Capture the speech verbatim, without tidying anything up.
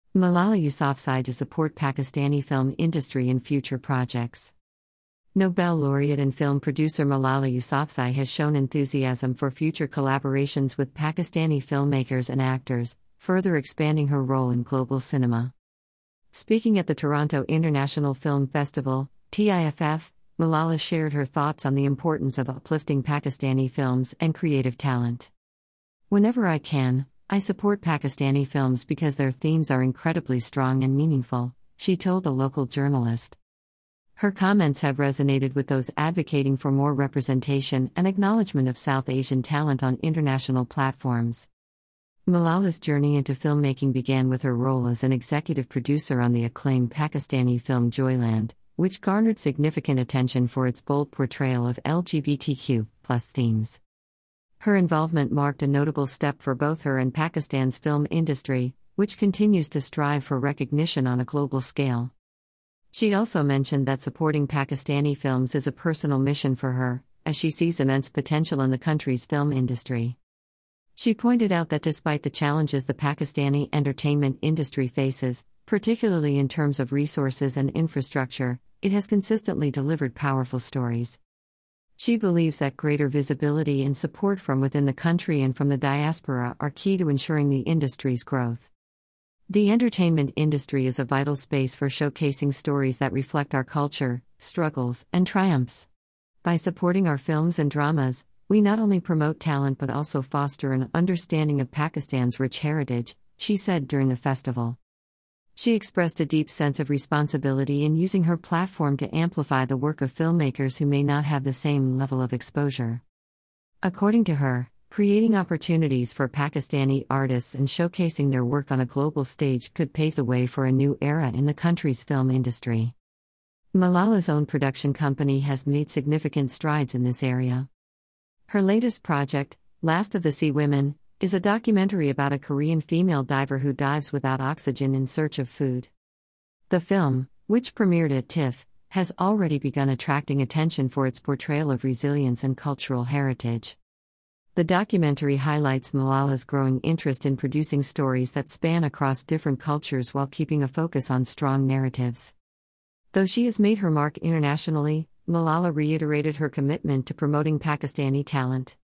Malala Yousafzai to support Pakistani film industry in future projects. Nobel laureate and film producer Malala Yousafzai has shown enthusiasm for future collaborations with Pakistani filmmakers and actors, further expanding her role in global cinema. Speaking at the Toronto International Film Festival, T I F F, Malala shared her thoughts on the importance of uplifting Pakistani films and creative talent. "Whenever I can, I support Pakistani films because their themes are incredibly strong and meaningful," she told a local journalist. Her comments have resonated with those advocating for more representation and acknowledgement of South Asian talent on international platforms. Malala's journey into filmmaking began with her role as an executive producer on the acclaimed Pakistani film Joyland, which garnered significant attention for its bold portrayal of L G B T Q plus themes. Her involvement marked a notable step for both her and Pakistan's film industry, which continues to strive for recognition on a global scale. She also mentioned that supporting Pakistani films is a personal mission for her, as she sees immense potential in the country's film industry. She pointed out that despite the challenges the Pakistani entertainment industry faces, particularly in terms of resources and infrastructure, it has consistently delivered powerful stories. She believes that greater visibility and support from within the country and from the diaspora are key to ensuring the industry's growth. "The entertainment industry is a vital space for showcasing stories that reflect our culture, struggles, and triumphs. By supporting our films and dramas, we not only promote talent but also foster an understanding of Pakistan's rich heritage," she said during the festival. She expressed a deep sense of responsibility in using her platform to amplify the work of filmmakers who may not have the same level of exposure. According to her, creating opportunities for Pakistani artists and showcasing their work on a global stage could pave the way for a new era in the country's film industry. Malala's own production company has made significant strides in this area. Her latest project, Last of the Sea Women, is a documentary about a Korean female diver who dives without oxygen in search of food. The film, which premiered at TIFF, has already begun attracting attention for its portrayal of resilience and cultural heritage. The documentary highlights Malala's growing interest in producing stories that span across different cultures while keeping a focus on strong narratives. Though she has made her mark internationally, Malala reiterated her commitment to promoting Pakistani talent.